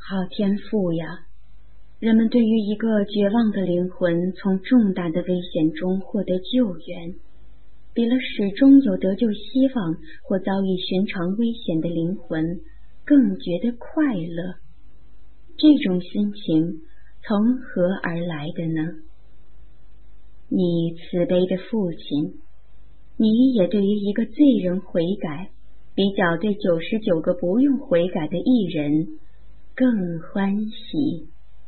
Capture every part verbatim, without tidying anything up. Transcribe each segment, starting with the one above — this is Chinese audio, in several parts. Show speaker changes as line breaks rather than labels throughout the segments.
好天父呀！人们对于一个绝望的灵魂从重大的危险中获得救援，比了始终有得救希望或遭遇寻常危险的灵魂更觉得快乐。这种心情从何而来的呢？你慈悲的父亲，你也对于一个罪人悔改，比较对九十九个不用悔改的义人更欢喜。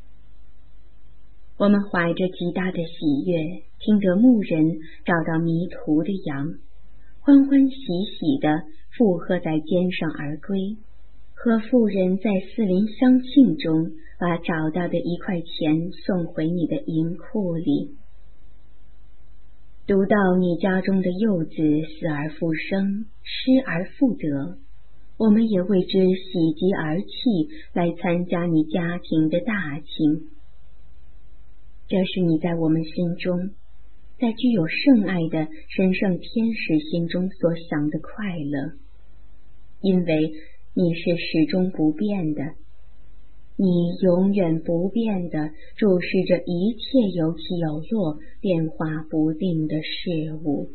我们怀着极大的喜悦，听得牧人找到迷途的羊，欢欢喜喜地附和在肩上而归，和妇人在四邻相庆中把找到的一块钱送回你的银库里。读到你家中的幼子死而复生，失而复得，我们也为之喜极而泣，来参加你家庭的大庆。这是你在我们心中，在具有圣爱的神圣天使心中所想的快乐，因为你是始终不变的，你永远不变地注视着一切有起有落、变化不定的事物。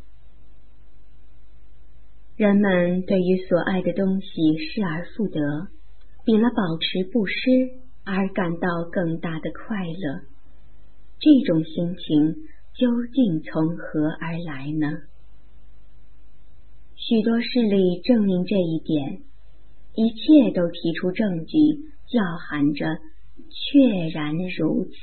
人们对于所爱的东西失而复得，比了保持不失而感到更大的快乐。这种心情究竟从何而来呢？许多事例证明这一点，一切都提出证据，叫喊着确然如此。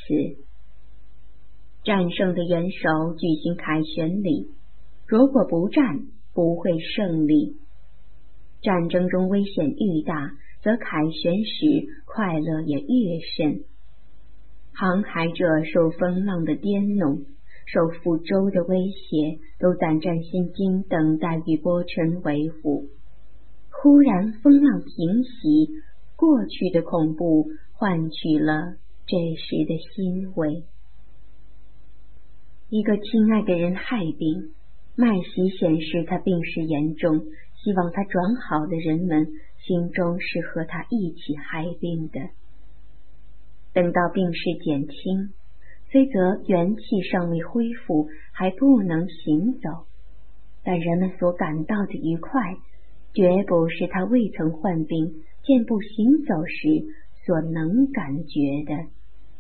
战胜的元首举行凯旋礼，如果不战，不会胜利。战争中危险愈大，则凯旋时快乐也越甚。航海者受风浪的颠弄，受覆舟的威胁，都胆战心惊，等待与波尘为伍。忽然风浪平息，过去的恐怖换取了这时的欣慰。一个亲爱的人害病，脉息显示他病势严重，希望他转好的人们心中是和他一起害病的。等到病势减轻，虽则元气尚未恢复，还不能行走，但人们所感到的愉快，绝不是他未曾患病健步行走时所能感觉的。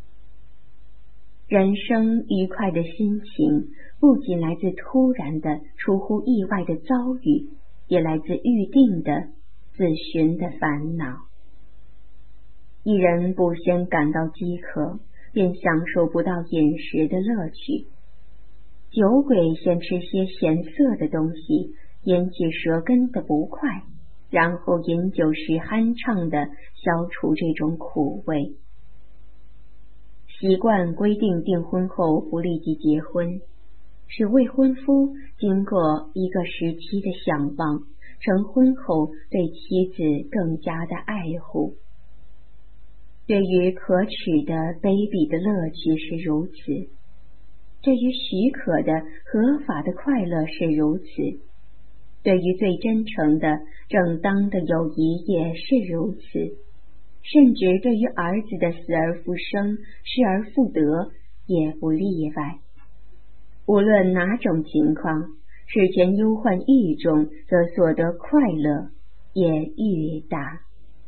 人生愉快的心情，不仅来自突然的、出乎意外的遭遇，也来自预定的、自寻的烦恼。一人不先感到饥渴，便享受不到饮食的乐趣。酒鬼先吃些咸涩的东西，引起舌根的不快，然后饮酒时酣畅地消除这种苦味。习惯规定订婚后不立即结婚，使未婚夫经过一个时期的想望，成婚后对妻子更加的爱护。对于可耻的卑鄙的乐趣是如此，对于许可的合法的快乐是如此，对于最真诚的正当的友谊也是如此，甚至对于儿子的死而复生、失而复得也不例外。无论哪种情况，事前忧患愈重，则所得快乐也愈大。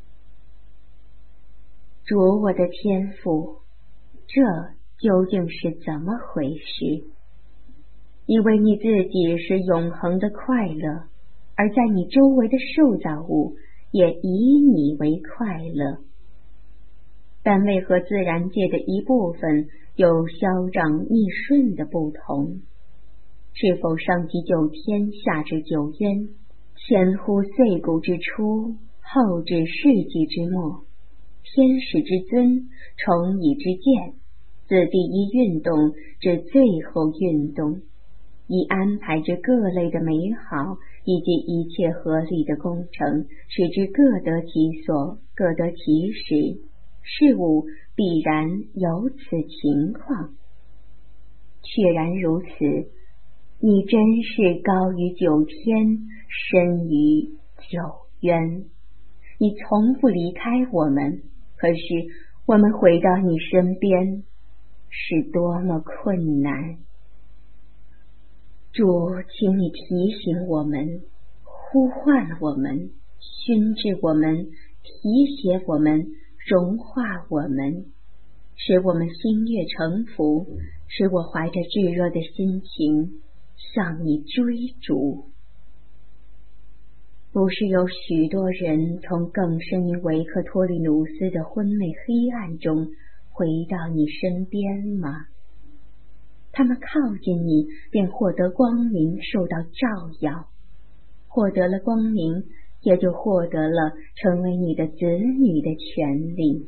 主我的天父，这究竟是怎么回事？因为你自己是永恒的快乐，而在你周围的受造物也以你为快乐。但为何自然界的一部分有消长逆顺的不同？是否上及九天，下至九渊，前乎岁古之初，后至世纪之末，天使之尊，虫蚁之见，自第一运动至最后运动，以安排着各类的美好以及一切合理的工程，使之各得其所，各得其时，事物必然有此情况。确然如此，你真是高于九天，深于九渊，你从不离开我们， 可是我们回到你身边是多么困难。主，请你提醒我们，呼唤我们，熏制我们，提携我们，融化我们，使我们心悦诚服，使我怀着炙热的心情向你追逐。不是有许多人从更深于维克托利努斯的昏昧黑暗中回到你身边吗？他们靠近你，便获得光明，受到照耀，获得了光明，也就获得了成为你的子女的权利。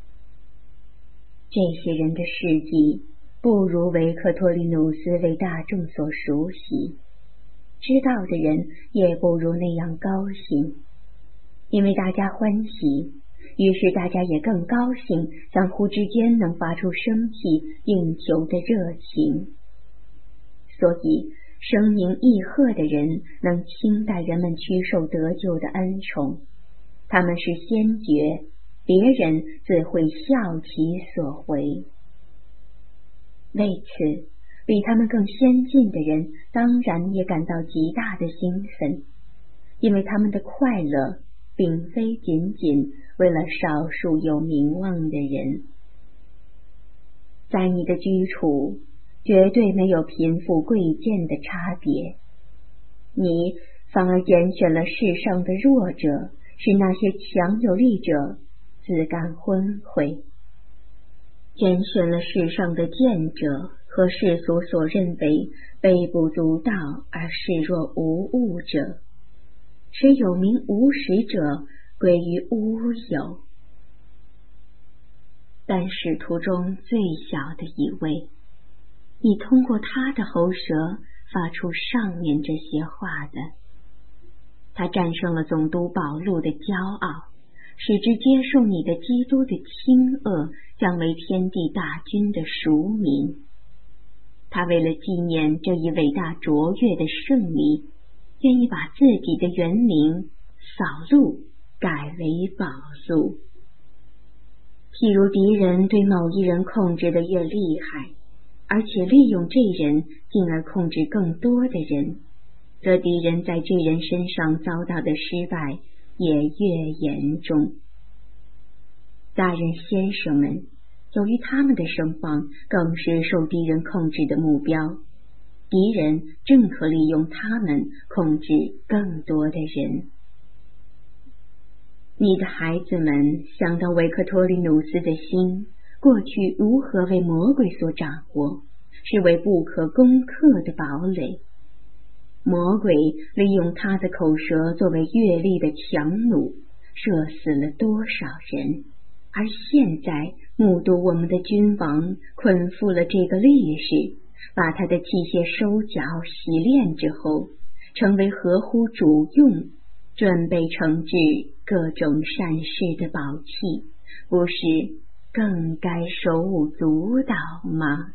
这些人的事迹不如维克托利努斯为大众所熟悉，知道的人也不如那样高兴，因为大家欢喜，于是大家也更高兴，相互之间能发出生气应求的热情。所以声名义赫的人能轻待人们屈受得救的恩宠，他们是先觉，别人自会效其所为。为此比他们更先进的人当然也感到极大的兴奋，因为他们的快乐并非仅仅为了少数有名望的人。在你的居处绝对没有贫富贵贱的差别，你反而拣选了世上的弱者，使那些强有力者自甘昏聩，拣选了世上的贱者和世俗所认为微不足道而视若无物者，使有名无实者归于乌有。但使徒中最小的一位，你通过他的喉舌发出上面这些话的。他战胜了总督保禄的骄傲，使之接受你的基督的轻恶，将为天地大军的赎民。他为了纪念这一伟大卓越的胜利，愿意把自己的原名扫路改为保禄。譬如敌人对某一人控制的越厉害，而且利用这人进而控制更多的人，则敌人在这人身上遭到的失败也越严重。大人先生们，由于他们的声望更是受敌人控制的目标，敌人正可利用他们控制更多的人。你的孩子们想到维克托利努斯的心过去如何为魔鬼所掌握，是为不可攻克的堡垒。魔鬼利用他的口舌作为阅历的强弩，射死了多少人，而现在目睹我们的君王捆缚了这个烈士，把他的器械收缴洗炼之后，成为合乎主用，准备惩治各种善事的宝器，不是更该手舞足蹈吗？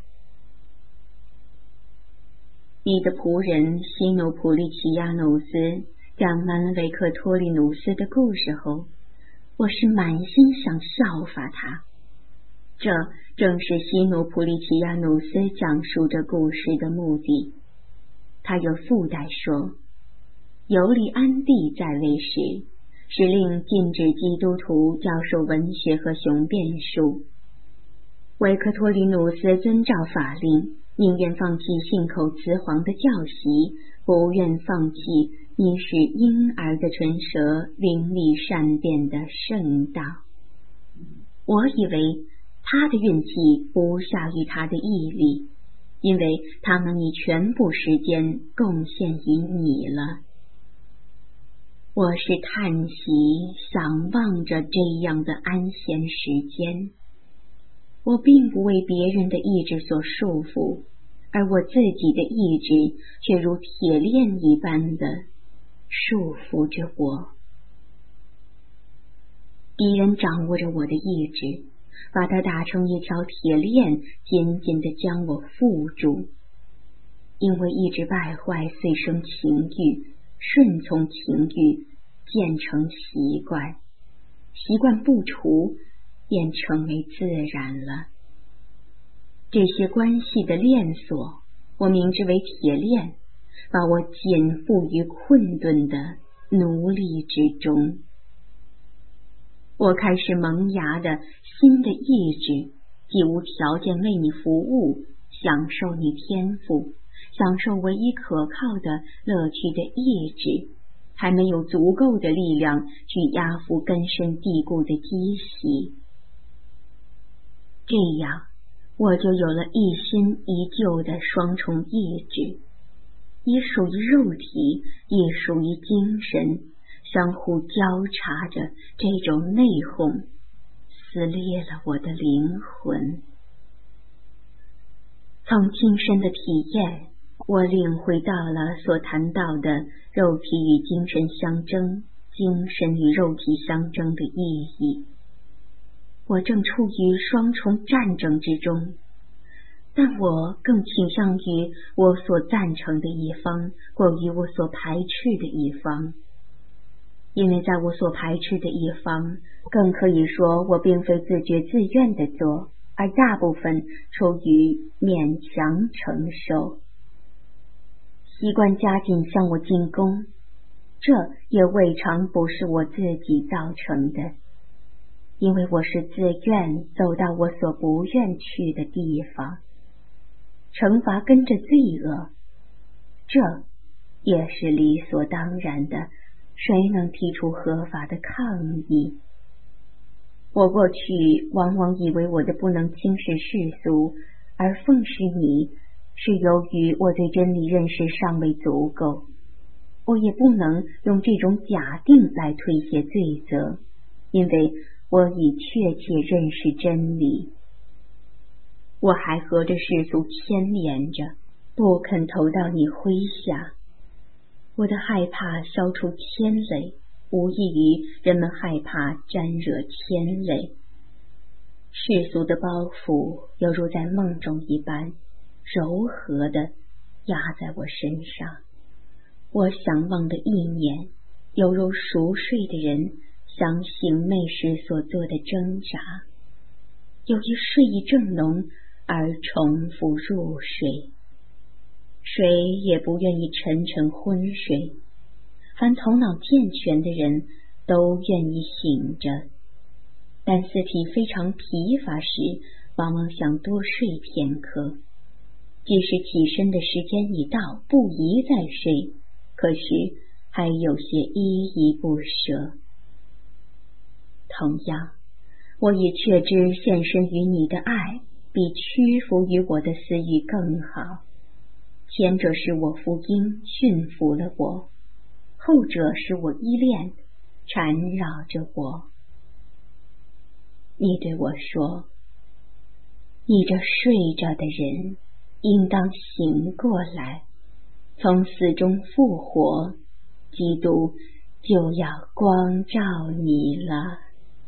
你的仆人西努普利奇亚努斯讲完了维克托利努斯的故事后，我是满心想效法他。这正是西努普利奇亚努斯讲述这故事的目的。他又附带说，尤利安蒂在位时，是令禁止基督徒教授文学和雄辩术。维克托利努斯遵照法令，宁愿放弃信口雌黄的教习，不愿放弃你使婴儿的唇舌伶俐善辩的圣道。我以为他的运气不下于他的毅力，因为他能以全部时间贡献于你了。我是叹息想望着这样的安闲时间，我并不为别人的意志所束缚，而我自己的意志却如铁链一般的束缚着我。敌人掌握着我的意志，把它打成一条铁链，紧紧地将我缚住。因为意志败坏，遂生情欲，顺从情欲，渐成习惯，习惯不除， 便成为自然了。这些关系的链锁，我名之为铁链，把我紧缚于困顿的奴隶之中。我开始萌芽的新的意志，既无条件为你服务，享受你天赋，享受唯一可靠的乐趣的意志，还没有足够的力量去压服根深蒂固的积习。这样，我就有了一新一旧的双重意志，也属于肉体，也属于精神，相互交叉着，这种内讧撕裂了我的灵魂。从亲身的体验，我领会到了所谈到的肉体与精神相争，精神与肉体相争的意义。我正处于双重战争之中，但我更倾向于我所赞成的一方，过于我所排斥的一方。因为在我所排斥的一方，更可以说我并非自觉自愿地做，而大部分出于勉强承受。习惯加紧向我进攻，这也未尝不是我自己造成的，因为我是自愿走到我所不愿去的地方。惩罚跟着罪恶，这也是理所当然的，谁能提出合法的抗议？我过去往往以为我的不能轻视世俗，而奉侍你，是由于我对真理认识尚未足够。我也不能用这种假定来推卸罪责，因为我已确切认识真理。我还和这世俗牵连着，不肯投到你麾下。我的害怕消除牵累，无异于人们害怕沾惹牵累。世俗的包袱犹如在梦中一般，柔和地压在我身上。我想望的意念，犹如熟睡的人想醒寐时所做的挣扎，由于睡意正浓而重复入睡。谁也不愿意沉沉昏睡，凡头脑健全的人都愿意醒着，但四体非常疲乏时，往往想多睡片刻。即使起身的时间已到，不宜再睡，可是还有些依依不舍。同样，我也确知献身于你的爱比屈服于我的私欲更好。前者是我福音驯服了我，后者是我依恋缠绕着我。你对我说，你这睡着的人应当醒过来，从死中复活，基督就要光照你了。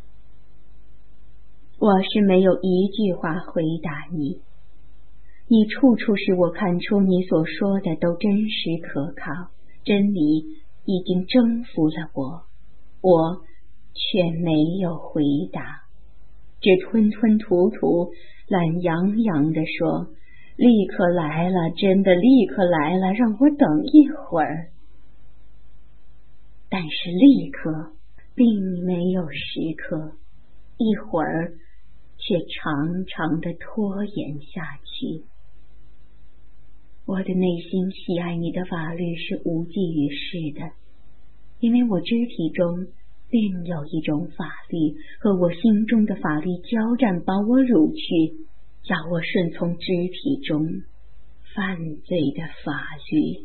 我是没有一句话回答你，你处处使我看出你所说的都真实可靠，真理已经征服了我，我却没有回答，只吞吞吐吐，懒洋洋地说，立刻来了，真的立刻来了，让我等一会儿。但是立刻并没有时刻，一会儿却长长的拖延下去。我的内心喜爱你的法律是无济于事的，因为我肢体中另有一种法律和我心中的法律交战，把我掳去，叫我顺从肢体中犯罪的法律。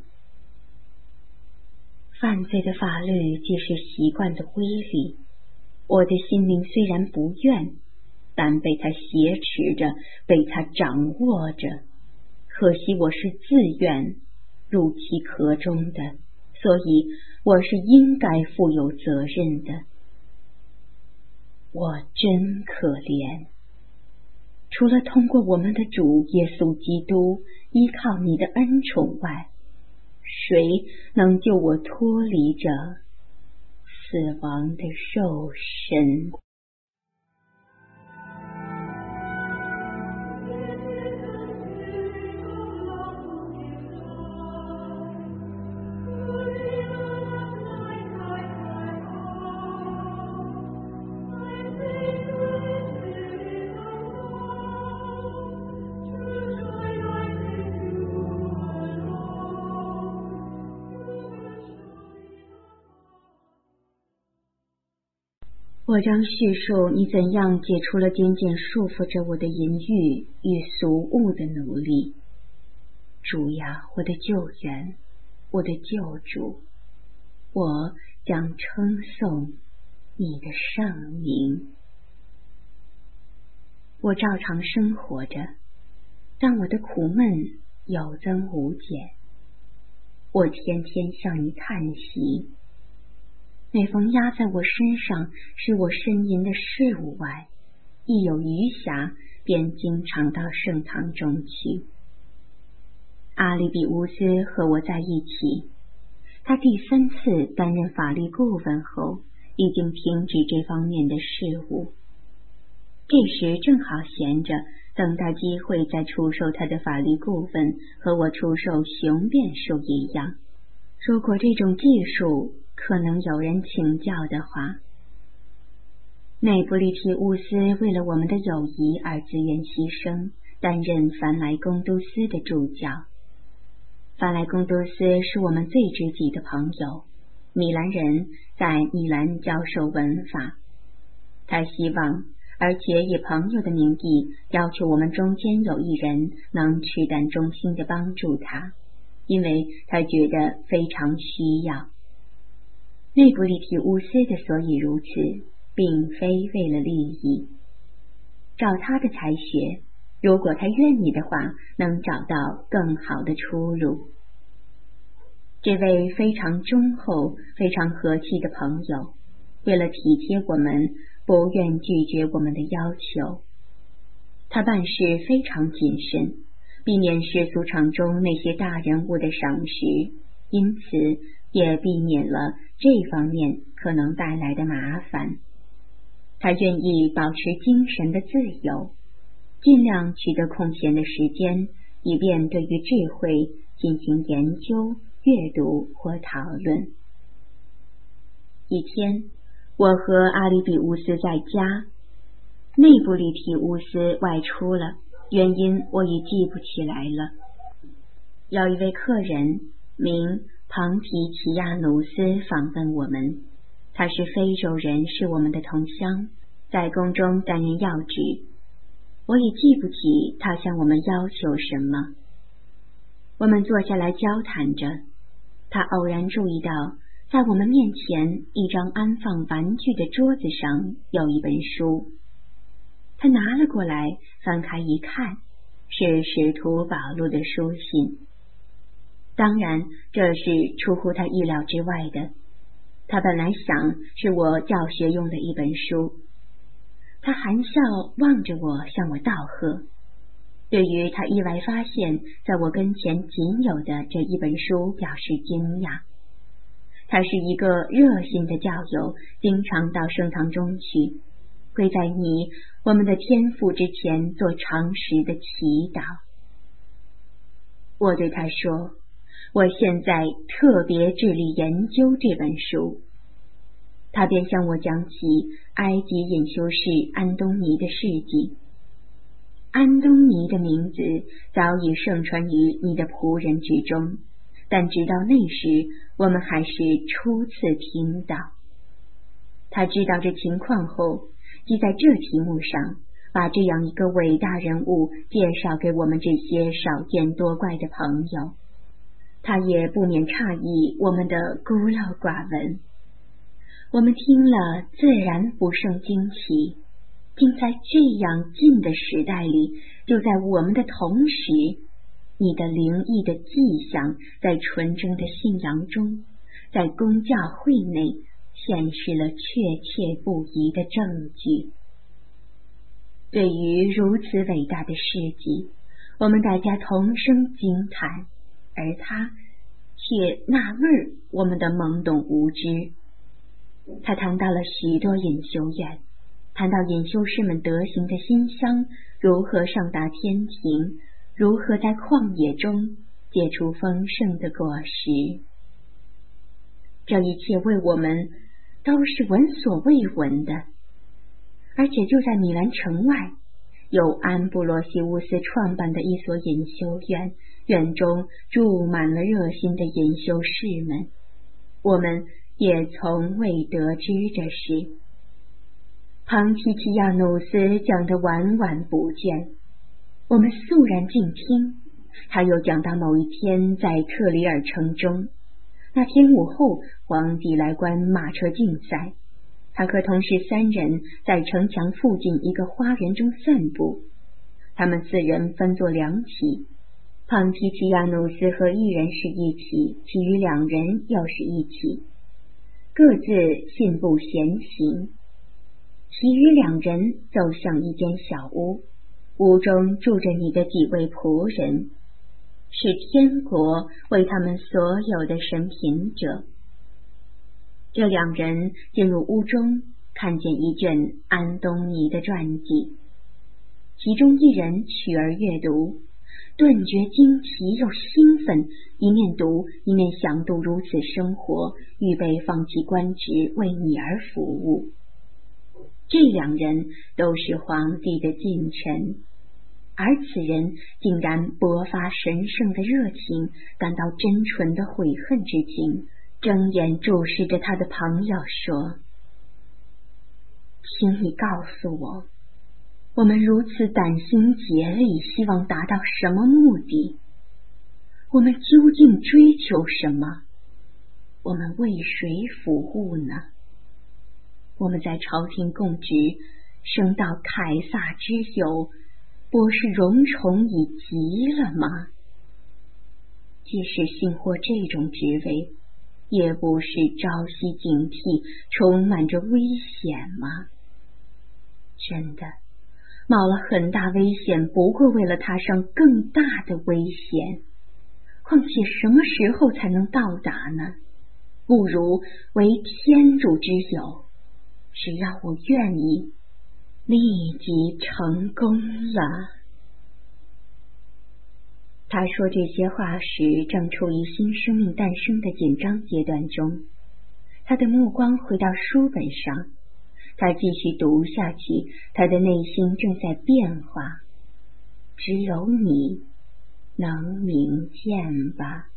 犯罪的法律既是习惯的规律，我的心灵虽然不愿，但被它挟持着，被它掌握着。可惜我是自愿入其壳中的，所以我是应该负有责任的。我真可怜，除了通过我们的主耶稣基督，依靠你的恩宠外，谁能救我脱离这死亡的肉身？ 我将叙述你怎样解除了渐渐束缚着我的淫欲与俗物的奴隶。主呀，我的救援，我的救主，我将称颂你的圣名。我照常生活着，但我的苦闷有增无减。我天天向你叹息，每逢压在我身上使我呻吟的事物外，一有余暇，便经常到圣堂中去。阿里比乌斯和我在一起，他第三次担任法律顾问后，已经停止这方面的事务。这时正好闲着，等待机会再出售他的法律顾问，和我出售雄辩术一样。如果这种技术可能有人请教的话。内布利提乌斯为了我们的友谊而自愿牺牲，担任凡莱贡都斯的助教。凡莱贡都斯是我们最知己的朋友，米兰人，在米兰教授文法。他希望，而且以朋友的名义要求我们中间有一人能取胆忠心地帮助他，因为他觉得非常需要。内布利提乌斯的所以如此，并非为了利益。照他的才学，如果他愿意的话，能找到更好的出路。这位非常忠厚、非常和气的朋友，为了体贴我们，不愿拒绝我们的要求。他办事非常谨慎，避免世俗场中那些大人物的赏识，因此也避免了这方面可能带来的麻烦。他愿意保持精神的自由，尽量取得空闲的时间，以便对于智慧进行研究、阅读或讨论。一天，我和阿里比乌斯在家，内布利提乌斯外出了，原因我已记不起来了。有一位客人名庞提奇亚努斯访问我们，他是非洲人，是我们的同乡，在宫中担任要职。我也记不起他向我们要求什么。我们坐下来交谈着，他偶然注意到在我们面前一张安放玩具的桌子上有一本书。他拿了过来，翻开一看，是使徒保禄的书信。当然，这是出乎他意料之外的。他本来想是我教学用的一本书。他含笑望着我，向我道贺。对于他意外发现在我跟前仅有的这一本书表示惊讶。他是一个热心的教友，经常到圣堂中去，会在你我们的天父之前做常识的祈祷。我对他说，我现在特别致力研究这本书。他便向我讲起埃及隐修士安东尼的事迹。安东尼的名字早已盛传于你的仆人之中，但直到那时，我们还是初次听到。他知道这情况后，即在这题目上把这样一个伟大人物介绍给我们这些少见多怪的朋友。他也不免诧异我们的孤陋寡闻。我们听了自然不胜惊奇，竟在这样近的时代里，就在我们的同时，你的灵异的迹象在纯正的信仰中，在公教会内显示了确切不疑的证据。对于如此伟大的事迹，我们大家同声惊叹，而他却纳闷我们的懵懂无知。他谈到了许多隐修院，谈到隐修士们德行的馨香如何上达天庭，如何在旷野中结出丰盛的果实。这一切为我们都是闻所未闻的，而且就在米兰城外，有安布罗西乌斯创办的一所隐修院，院中住满了热心的隐修士们，我们也从未得知这事。 庞提提亚努斯讲得婉婉不倦，我们肃然静听。他又讲到某一天在特里尔城中，那天午后，皇帝来观马车竞赛，他和同事三人在城墙附近一个花园中散步，他们四人分作两起，庞提提亚努斯和一人是一起，其余两人又是一起，各自信步闲行。其余两人走向一间小屋，屋中住着你的几位仆人，是天国为他们所有的神品者。这两人进入屋中，看见一卷安东尼的传记，其中一人取而阅读，顿觉惊奇又兴奋，一面读一面想度如此生活，预备放弃官职为你而服务。这两人都是皇帝的近臣，而此人竟然勃发神圣的热情，感到真纯的悔恨之情，睁眼注视着他的朋友说：请你告诉我，我们如此胆心竭力，希望达到什么目的？我们究竟追求什么？我们为谁服务呢？我们在朝廷供职，升到凯撒之友，不是荣宠已极了吗？即使幸获这种职位，也不是朝夕警惕，充满着危险吗？真的，冒了很大危险，不过为了踏上更大的危险。况且什么时候才能到达呢？不如为天主之友，只要我愿意，立即成功了。他说这些话时，正处于新生命诞生的紧张阶段中。他的目光回到书本上，他继续读下去，他的内心正在变化。只有你能明见吧。